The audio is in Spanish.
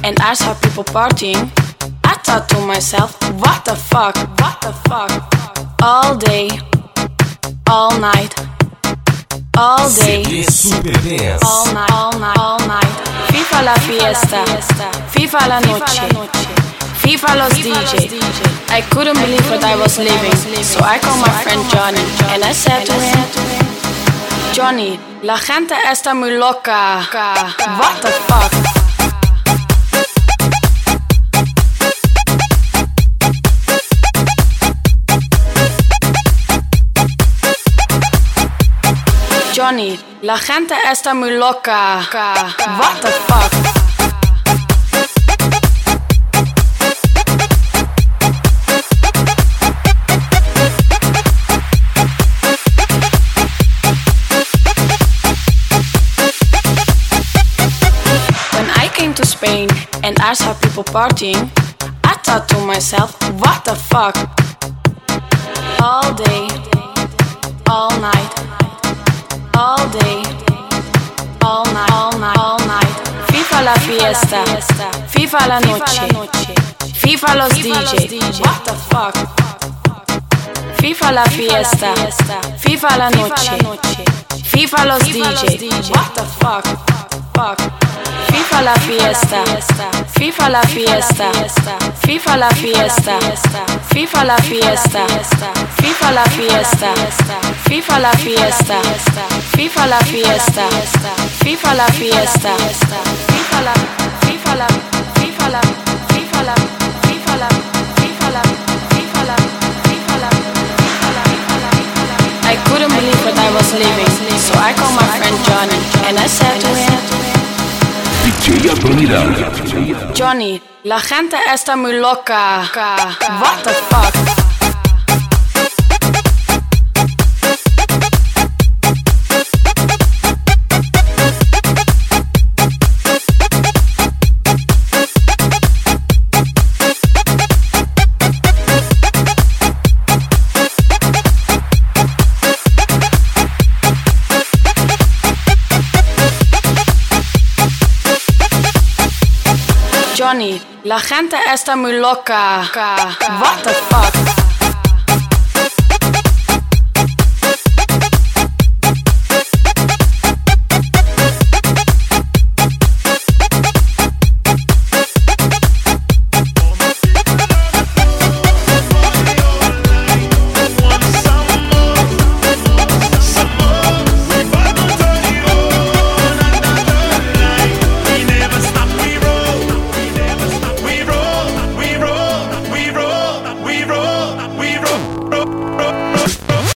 and I saw people partying, I thought to myself, what the fuck, what the fuck? All day, all night, all day, all night, all night, all night. FIFA la fiesta, FIFA la noche, FIFA los DJ. I couldn't believe what I was living, so I called my friend Johnny and I said to him, Johnny, la gente está muy loca. What the fuck? Johnny, la gente está muy loca. What the fuck? When I came to Spain and I saw people partying, I thought to myself, what the fuck? All day, all night, all day, all night, all night, all night. FIFA la fiesta, FIFA la noche, FIFA los DJ. What the fuck? FIFA la fiesta, FIFA la noche, FIFA los DJ. What the fuck? Fuck. FIFA la fiesta, FIFA la fiesta, FIFA la fiesta, FIFA la fiesta, FIFA la fiesta, FIFA la fiesta, FIFA la fiesta, FIFA la fiesta, FIFA la, FIFA la, FIFA la, FIFA la, FIFA la, FIFA la, FIFA la, FIFA la, I couldn't believe what I was living, so I called my friend Johnny and I said to him, Johnny, la gente está muy loca. What the fuck? Johnny, la gente está muy loca. What the fuck?